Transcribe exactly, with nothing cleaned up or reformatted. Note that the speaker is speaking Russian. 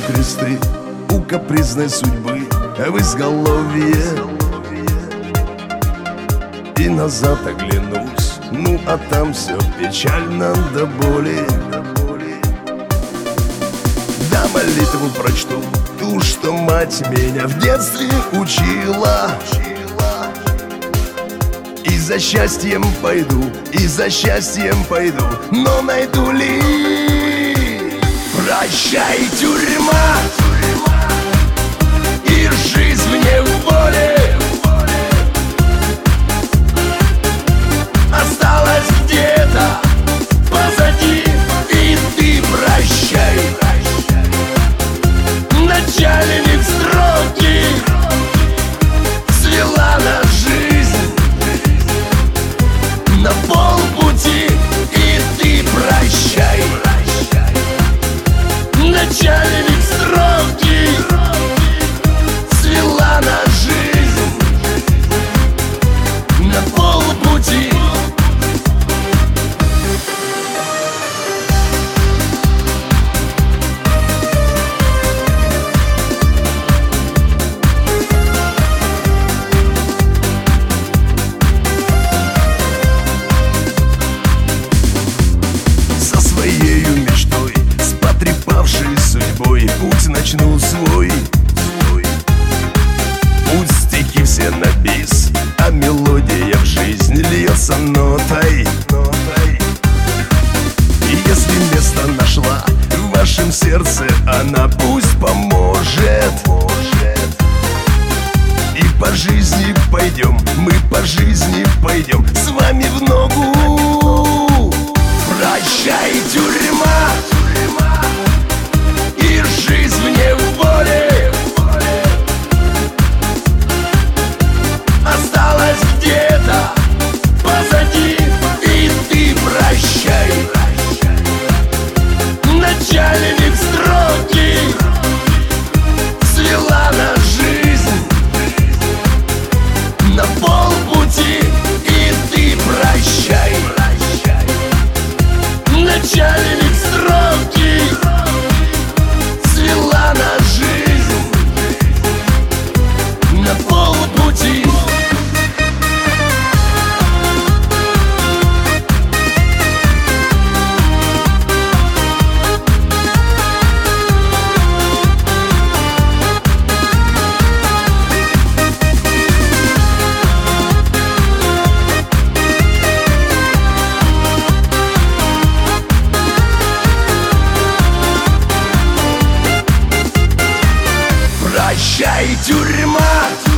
кресты у капризной судьбы в изголовье. И назад оглянусь, ну а там все печально до боли. Да молитву прочту, ту, что мать меня в детстве учила. И за счастьем пойду, и за счастьем пойду, но найду ли? Прощай, тюрьма, и жизнь мне в воле. Осталось где-то позади, и ты прощай. Начальник строгий свела на жизнь на полпути, и ты прощай. Начальник строгий свела на жизнь на полпути. Путь начну свой, путь стихи все на бис, а мелодия в жизнь льется нотой. И если место нашла в вашем сердце, она пусть поможет. И по жизни пойдем, мы по жизни пойдем с вами в ногу. Прощай, тюрьма, и жизнь мне в воле. Осталось где-то позади, и ты прощай. Начальник строгий свела на жизнь на полпути, и ты прощай. Начальник строгий свела на жизнь на полпути. Прощай, тюрьма.